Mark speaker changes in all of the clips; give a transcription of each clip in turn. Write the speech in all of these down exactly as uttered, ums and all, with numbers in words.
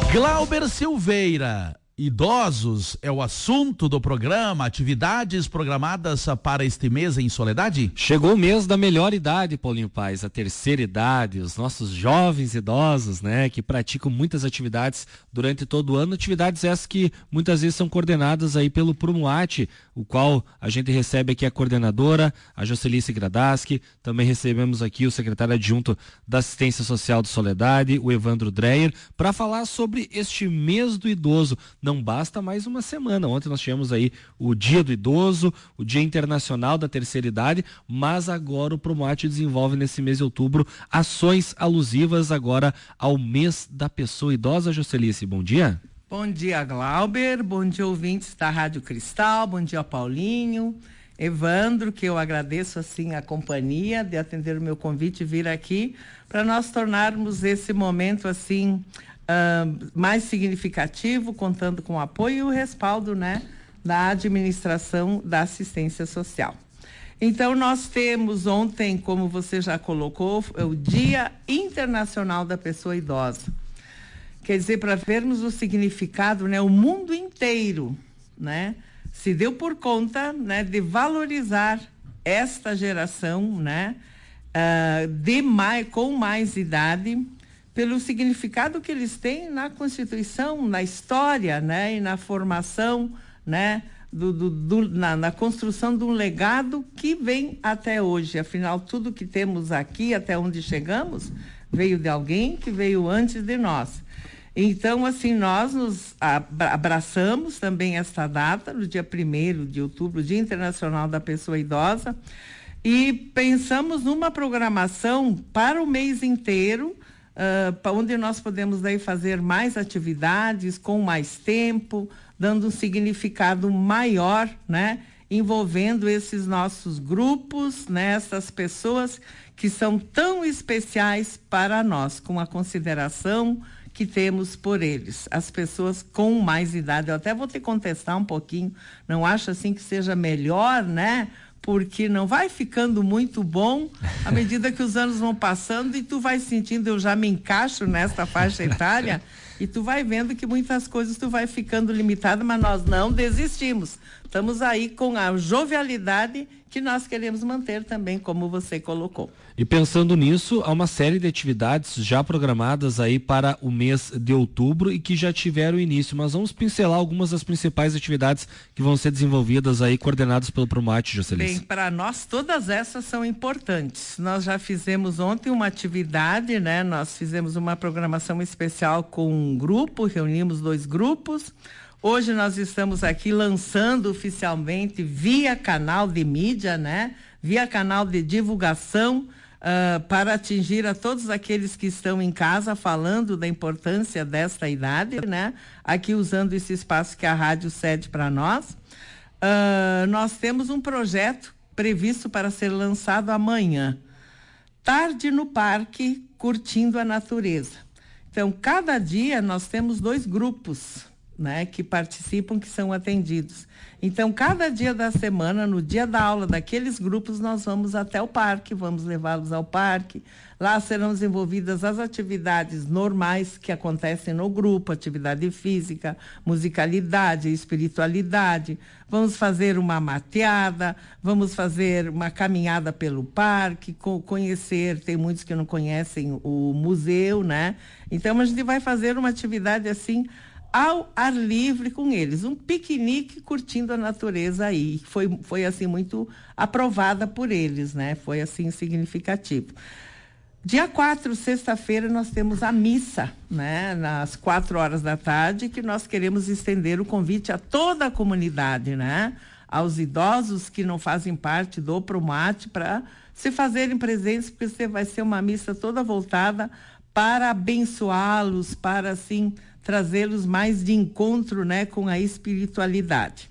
Speaker 1: Glauber Silveira, idosos é o assunto do programa, atividades programadas para este mês em Soledade?
Speaker 2: Chegou o mês da melhor idade, Paulinho Paes, a terceira idade, os nossos jovens idosos, né, que praticam muitas atividades durante todo o ano, atividades essas que muitas vezes são coordenadas aí pelo Prumuate, o qual a gente recebe aqui a coordenadora, a Jocelice Gradaski, também recebemos aqui o secretário adjunto da Assistência Social de Soledade, o Evandro Dreyer, para falar sobre este mês do idoso. Não basta mais uma semana. Ontem nós tivemos aí o Dia do Idoso, o Dia Internacional da Terceira Idade, mas agora o Promate desenvolve nesse mês de outubro ações alusivas agora ao mês da pessoa idosa. Jocelice, bom dia.
Speaker 3: Bom dia, Glauber, bom dia, ouvintes da Rádio Cristal, bom dia, Paulinho, Evandro, que eu agradeço assim a companhia de atender o meu convite e vir aqui para nós tornarmos esse momento assim Uh, mais significativo, contando com o apoio e o respaldo, né, da administração da assistência social. Então, nós temos ontem, como você já colocou, o Dia Internacional da Pessoa Idosa. Quer dizer, para vermos o significado, né, o mundo inteiro, né, se deu por conta, né, de valorizar esta geração, né, uh, de mais, com mais idade, pelo significado que eles têm na Constituição, na história, né, e na formação, né, do, do, do, na, na construção de um legado que vem até hoje. Afinal, tudo que temos aqui, até onde chegamos, veio de alguém que veio antes de nós. Então, assim, nós nos abraçamos também esta data, no dia primeiro de outubro, Dia Internacional da Pessoa Idosa, e pensamos numa programação para o mês inteiro, Uh, onde nós podemos daí fazer mais atividades com mais tempo, dando um significado maior, né, envolvendo esses nossos grupos, né, essas pessoas que são tão especiais para nós, com a consideração que temos por eles, as pessoas com mais idade. Eu até vou te contestar um pouquinho, não acho assim que seja melhor, né, porque não vai ficando muito bom à medida que os anos vão passando e tu vai sentindo, eu já me encaixo nesta faixa etária, e tu vai vendo que muitas coisas tu vai ficando limitado, mas nós não desistimos. Estamos aí com a jovialidade que nós queremos manter também, como você colocou.
Speaker 2: E pensando nisso, há uma série de atividades já programadas aí para o mês de outubro e que já tiveram início, mas vamos pincelar algumas das principais atividades que vão ser desenvolvidas aí, coordenadas pelo Promate, Jocelice.
Speaker 3: Bem, para nós todas essas são importantes. Nós já fizemos ontem uma atividade, né? Nós fizemos uma programação especial com um grupo, reunimos dois grupos. Hoje nós estamos aqui lançando oficialmente via canal de mídia, né? Via canal de divulgação, uh, para atingir a todos aqueles que estão em casa, falando da importância desta idade, né? Aqui usando esse espaço que a rádio cede para nós. Uh, nós temos um projeto previsto para ser lançado amanhã. Tarde no parque, curtindo a natureza. Então, cada dia nós temos dois grupos, né, que participam, que são atendidos. Então, cada dia da semana, no dia da aula daqueles grupos, nós vamos até o parque, vamos levá-los ao parque. Lá serão desenvolvidas as atividades normais que acontecem no grupo, atividade física, musicalidade, espiritualidade. Vamos fazer uma mateada, vamos fazer uma caminhada pelo parque, co- conhecer, tem muitos que não conhecem o museu, né? Então, a gente vai fazer uma atividade assim, ao ar livre com eles, um piquenique curtindo a natureza aí, foi, foi assim muito aprovada por eles, né? Foi assim significativo. Dia quatro, sexta-feira, nós temos a missa, né? Nas quatro horas da tarde, que nós queremos estender o convite a toda a comunidade, né? Aos idosos que não fazem parte do Promate, para se fazerem presentes, porque vai ser uma missa toda voltada para abençoá-los, para assim trazê-los mais de encontro, né, com a espiritualidade.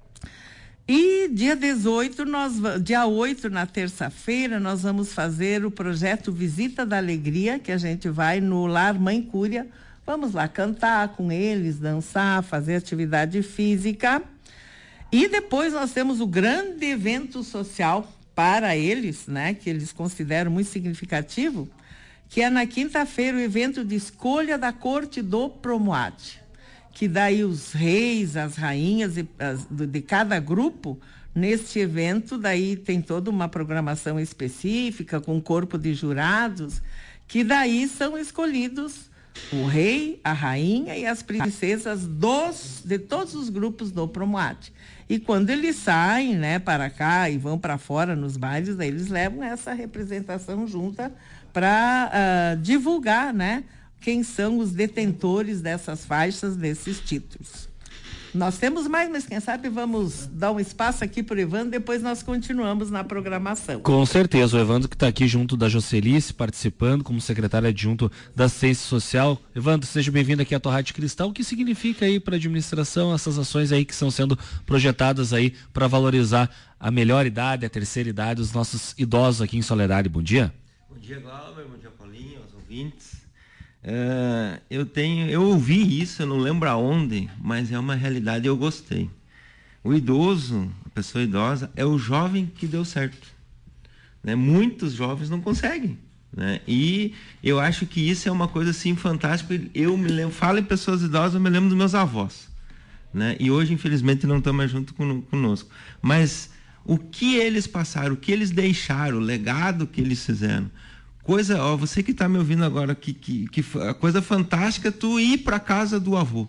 Speaker 3: E dia dezoito, nós, dia oito, na terça-feira, nós vamos fazer o projeto Visita da Alegria, que a gente vai no Lar Mãe Cúria. Vamos lá cantar com eles, dançar, fazer atividade física. E depois nós temos o grande evento social para eles, né, que eles consideram muito significativo, que é na quinta-feira o evento de escolha da corte do Promoate, que daí os reis, as rainhas de, as, de cada grupo, neste evento, daí tem toda uma programação específica, com um corpo de jurados, que daí são escolhidos o rei, a rainha e as princesas dos, de todos os grupos do Promoate. E quando eles saem, né, para cá e vão para fora nos bailes, daí eles levam essa representação junta para uh, divulgar, né, quem são os detentores dessas faixas, desses títulos. Nós temos mais, mas quem sabe vamos dar um espaço aqui para o Evandro, depois nós continuamos na programação.
Speaker 2: Com certeza, o Evandro que está aqui junto da Jocelice, participando como secretária adjunto da Assistência Social. Evandro, seja bem-vindo aqui à tua Rádio Cristal. O que significa aí para a administração essas ações aí que estão sendo projetadas aí para valorizar a melhor idade, a terceira idade, os nossos idosos aqui em Soledade? Bom dia.
Speaker 4: Bom dia, Glauber, bom dia, Paulinho, aos ouvintes. Uh, eu tenho, eu ouvi isso, eu não lembro aonde, mas é uma realidade e eu gostei. O idoso, a pessoa idosa, é o jovem que deu certo, né? Muitos jovens não conseguem, né? E eu acho que isso é uma coisa assim fantástica. Eu me lembro, falo em pessoas idosas, eu me lembro dos meus avós, né? E hoje infelizmente não estão mais junto conosco, mas o que eles passaram, o que eles deixaram, o legado que eles fizeram. Coisa, ó, você que está me ouvindo agora, que, que, que a coisa fantástica é tu ir para a casa do avô,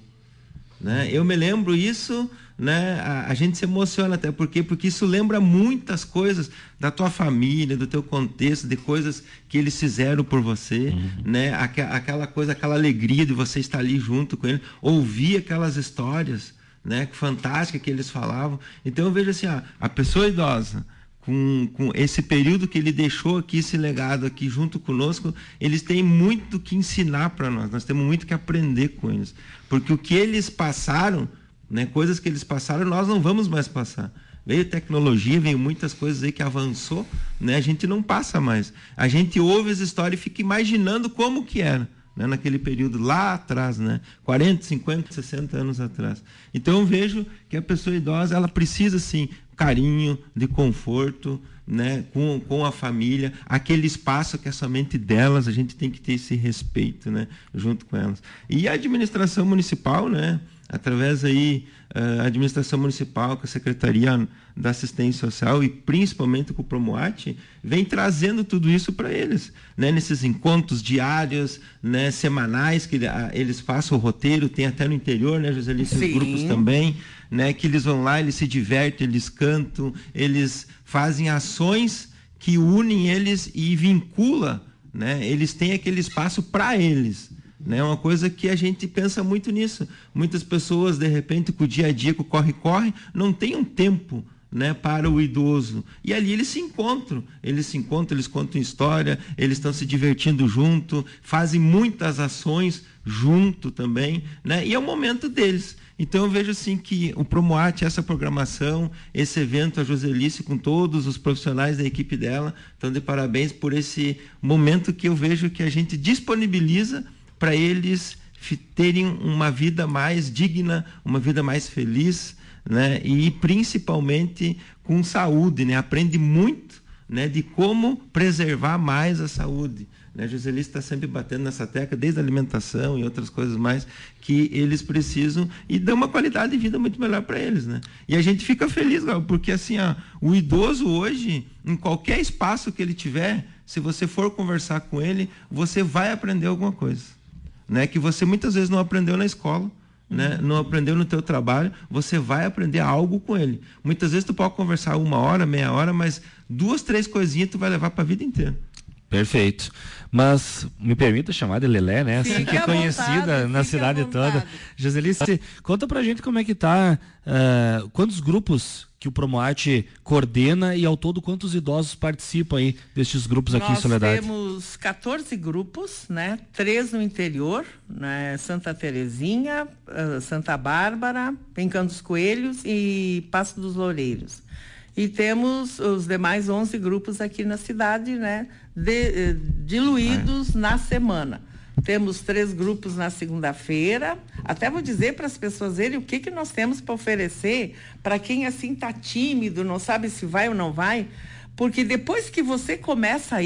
Speaker 4: né? Eu me lembro isso, né? A, a gente se emociona até porque porque isso lembra muitas coisas da tua família, do teu contexto, de coisas que eles fizeram por você, uhum. né? Aqu, aquela coisa, aquela alegria de você estar ali junto com ele, ouvir aquelas histórias, né? Fantásticas que eles falavam. Então eu vejo assim, ó, a pessoa idosa, Com, com esse período que ele deixou aqui, esse legado aqui junto conosco, eles têm muito que ensinar para nós, nós temos muito que aprender com eles, porque o que eles passaram, né, coisas que eles passaram, nós não vamos mais passar. Veio tecnologia, veio muitas coisas aí que avançou, né, a gente não passa mais. A gente ouve as histórias e fica imaginando como que era, né, naquele período lá atrás, né, quarenta, cinquenta, sessenta anos atrás. Então eu vejo que a pessoa idosa, ela precisa sim carinho, de conforto, né, com, com a família, aquele espaço que é somente delas, a gente tem que ter esse respeito, né, junto com elas. E a administração municipal, né, através aí a administração municipal, com a Secretaria da Assistência Social e principalmente com o Promoate, vem trazendo tudo isso para eles, né, nesses encontros diários, né, semanais, que eles façam o roteiro, tem até no interior, né, Joselice, os grupos também, né, que eles vão lá, eles se divertem, eles cantam, eles fazem ações que unem eles e vincula, né, eles têm aquele espaço para eles. É uma coisa que a gente pensa muito nisso. Muitas pessoas, de repente, com o dia a dia, com o corre-corre, não tem um tempo, né, para o idoso. E ali eles se encontram. Eles se encontram, eles contam história, eles estão se divertindo junto, fazem muitas ações junto também, né? E é o momento deles. Então eu vejo assim que o Promoate, essa programação, esse evento, a Joselice com todos os profissionais da equipe dela, estão de parabéns por esse momento que eu vejo que a gente disponibiliza para eles terem uma vida mais digna, uma vida mais feliz, né? E principalmente com saúde, né? Aprende muito, né, de como preservar mais a saúde, né? A Joselice está sempre batendo nessa tecla, desde a alimentação e outras coisas mais, que eles precisam e dão uma qualidade de vida muito melhor para eles, né? E a gente fica feliz, porque assim, ó, o idoso hoje, em qualquer espaço que ele tiver, se você for conversar com ele, você vai aprender alguma coisa, né, que você muitas vezes não aprendeu na escola, né, não aprendeu no teu trabalho, você vai aprender algo com ele. Muitas vezes tu pode conversar uma hora, meia hora, mas duas, três coisinhas tu vai levar para a vida inteira.
Speaker 2: Perfeito. Mas me permita chamar de Lelé, né? Assim que é conhecida vontade, na cidade toda. Joselice, conta pra gente como é que tá, uh, quantos grupos que o Promoate coordena e ao todo quantos idosos participam aí destes grupos aqui
Speaker 3: Nós
Speaker 2: em Soledade?
Speaker 3: Nós temos quatorze grupos, né? Três no interior, né? Santa Terezinha, uh, Santa Bárbara, Encanto dos Coelhos e Passo dos Loureiros. E temos os demais onze grupos aqui na cidade, né, de, diluídos é. na semana. Temos três grupos na segunda-feira. Até vou dizer para as pessoas verem o que, que nós temos para oferecer para quem assim está tímido, não sabe se vai ou não vai. Porque depois que você começa a ir,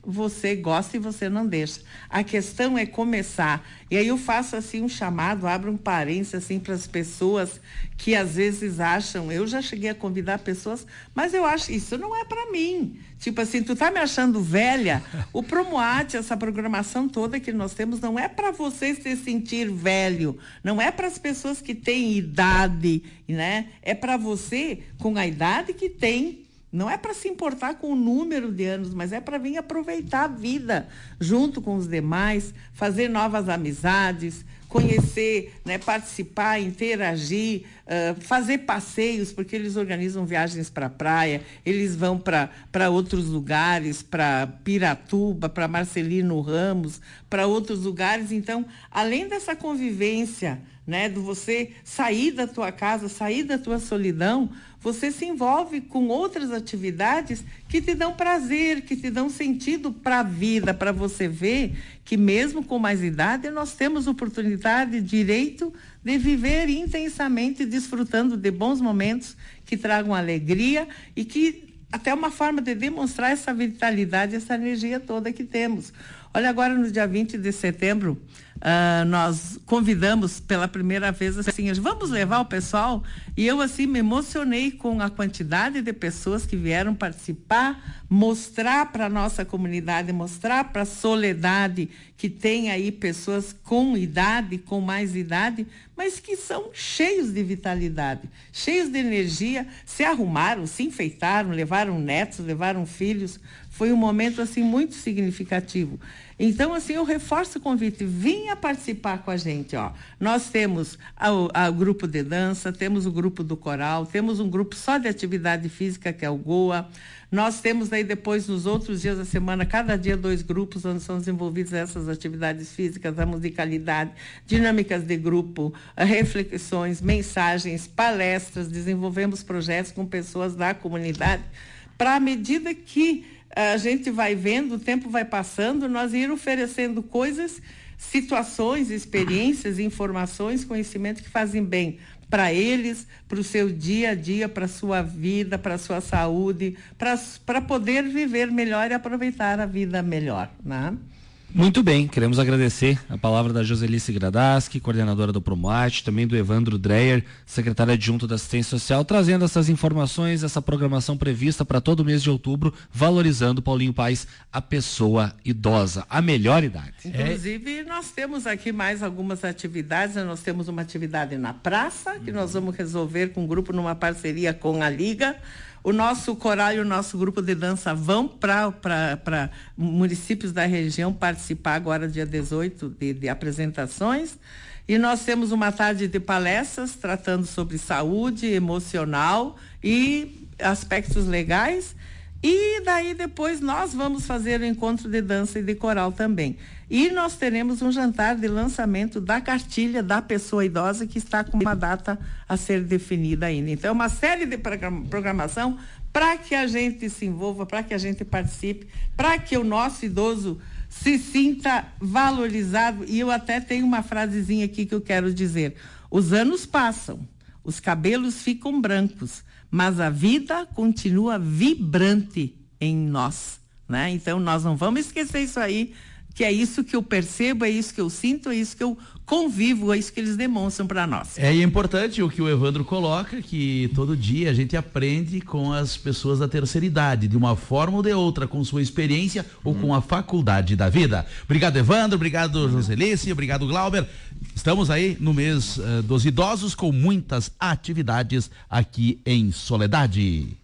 Speaker 3: você gosta e você não deixa. A questão é começar. E aí eu faço assim um chamado, abro um parênteses assim para as pessoas que às vezes acham, eu já cheguei a convidar pessoas, mas eu acho, isso não é para mim. Tipo assim, tu tá me achando velha? O Promoate, essa programação toda que nós temos, não é para você se sentir velho, não é para as pessoas que têm idade, né? É para você com a idade que tem. Não é para se importar com o número de anos, mas é para vir aproveitar a vida junto com os demais, fazer novas amizades, conhecer, né, participar, interagir, uh, fazer passeios, porque eles organizam viagens para a praia, eles vão para outros lugares, para Piratuba, para Marcelino Ramos, para outros lugares. Então, além dessa convivência, né, de você sair da tua casa, sair da tua solidão, você se envolve com outras atividades que te dão prazer, que te dão sentido para a vida, para você ver que mesmo com mais idade nós temos oportunidade, direito de viver intensamente, desfrutando de bons momentos que tragam alegria e que até uma forma de demonstrar essa vitalidade, essa energia toda que temos. Olha, agora no dia vinte de setembro, uh, nós convidamos pela primeira vez, assim, vamos levar o pessoal, e eu, assim, me emocionei com a quantidade de pessoas que vieram participar, mostrar para a nossa comunidade, mostrar para a Soledade, que tem aí pessoas com idade, com mais idade, mas que são cheios de vitalidade, cheios de energia, se arrumaram, se enfeitaram, levaram netos, levaram filhos. Foi um momento, assim, muito significativo. Então, assim, eu reforço o convite, venha participar com a gente, ó. Nós temos o grupo de dança, temos o grupo do coral, temos um grupo só de atividade física, que é o Goa. Nós temos aí depois, nos outros dias da semana, cada dia dois grupos onde são desenvolvidas essas atividades físicas, a musicalidade, dinâmicas de grupo, reflexões, mensagens, palestras, desenvolvemos projetos com pessoas da comunidade, para à medida que a gente vai vendo, o tempo vai passando, nós ir oferecendo coisas, situações, experiências, informações, conhecimento que fazem bem para eles, para o seu dia a dia, para a sua vida, para a sua saúde, para poder viver melhor e aproveitar a vida melhor, né?
Speaker 2: Muito bem, queremos agradecer a palavra da Joselice Gradaski, coordenadora do Promoate, também do Evandro Dreyer, secretário adjunto da Assistência Social, trazendo essas informações, essa programação prevista para todo mês de outubro, valorizando, Paulinho Paes, a pessoa idosa, a melhor idade.
Speaker 3: Inclusive, é... nós temos aqui mais algumas atividades, nós temos uma atividade na praça, que nós vamos resolver com um grupo numa parceria com a Liga. O nosso coral e o nosso grupo de dança vão para municípios da região participar agora, dia dezoito, de, de apresentações. E nós temos uma tarde de palestras tratando sobre saúde emocional e aspectos legais. E daí depois nós vamos fazer o encontro de dança e de coral também. E nós teremos um jantar de lançamento da cartilha da pessoa idosa, que está com uma data a ser definida ainda. Então, é uma série de programação para que a gente se envolva, para que a gente participe, para que o nosso idoso se sinta valorizado. E eu até tenho uma frasezinha aqui que eu quero dizer. Os anos passam, os cabelos ficam brancos, mas a vida continua vibrante em nós, né? Então, nós não vamos esquecer isso aí, que é isso que eu percebo, é isso que eu sinto, é isso que eu convivo, é isso que eles demonstram para nós.
Speaker 1: É, e é importante o que o Evandro coloca, que todo dia a gente aprende com as pessoas da terceira idade, de uma forma ou de outra, com sua experiência hum. ou com a faculdade da vida. Obrigado, Evandro, obrigado, Joselice, obrigado, Glauber. Estamos aí no mês uh, dos idosos, com muitas atividades aqui em Soledade.